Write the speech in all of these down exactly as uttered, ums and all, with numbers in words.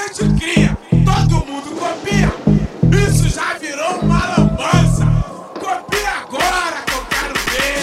gente cria, todo mundo copia. Isso já virou uma lambança. Copia agora que eu quero ver.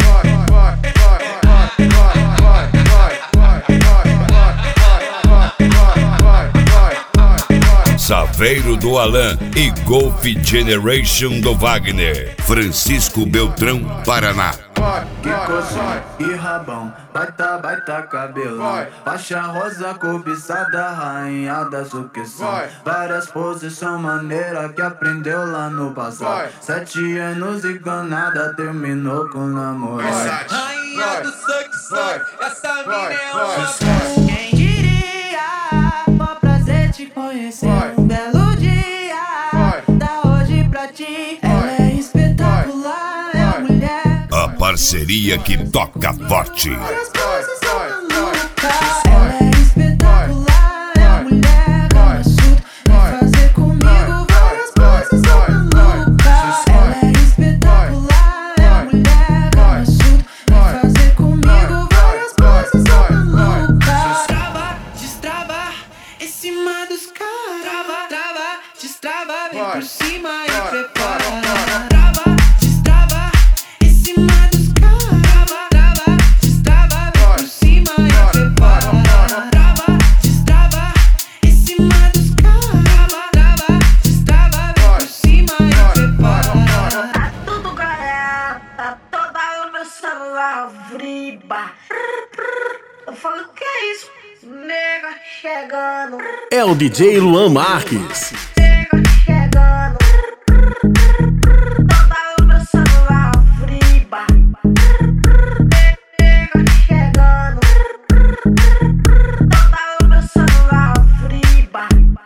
Saveiro do Alan e Golf Generation do Wagner. Francisco Beltrão, Paraná. Que coxinha e rabão, baita, baita cabelão, faixa rosa cobiçada, rainha da sucessão. Várias posição maneira que aprendeu lá no passado. Sete anos e ganada, terminou com namorado. Rainha do sucessão, essa mina é uma. Quem diria, mó prazer te conhecer. Um belo dia, da hoje pra ti. Ela é espetacular, é a mulher. A parceria que toca forte. Várias coisas são malucas. Ela é espetacular, é a mulher. Gama chuta, vem fazer comigo. Várias coisas são malucas. Ela é espetacular, é a mulher. Gama chuta, vem fazer comigo. Várias coisas são malucas. Trava, destrava, em cima dos caras. Trava, trava, destrava, vem por cima e prepara. Trava, destrava, em cima dos caras. Trava, trava, destrava, vem por cima e prepara. Trava, destrava, em cima dos caras. Trava, trava, destrava, vem por cima e prepara. Tá tudo galera, tá toda o meu celular vriba. Eu falei, o que é isso? Nega chegando, É o D J Luan Marques. nega chegando. Toda o meu celular vriba. Nega chegando. Toda o meu celular vriba.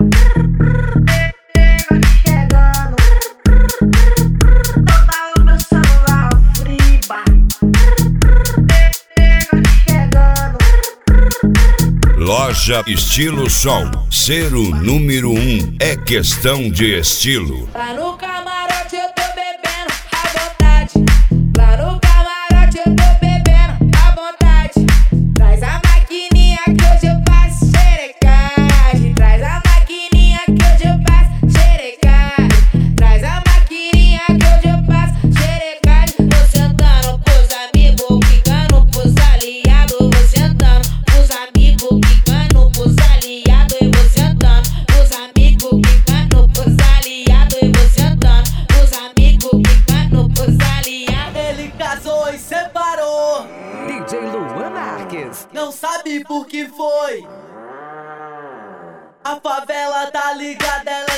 Nega chegando. Toda o meu celular vriba. Nega chegando. Loja Estilo Sol. Ser o número um é questão de estilo. Lá no camarote eu tô bebendo à vontade. Lá no camarote eu tô bebendo à vontade. Traz a maquininha que hoje eu faço xerecagem. Traz a maquininha que hoje eu faço xerecagem. Traz a maquininha que hoje eu faço xerecagem. Vou sentando pros amigos, ficando pros aliados. Vou sentando pros amigos, ficando pros aliados. E vou sentando pros amigos, ficando pros aliados. E vou sentando pros amigos, ficando pros aliados. Ele casou e separou, D J Luan Marques. não sabe por que foi. A favela tá ligada, ela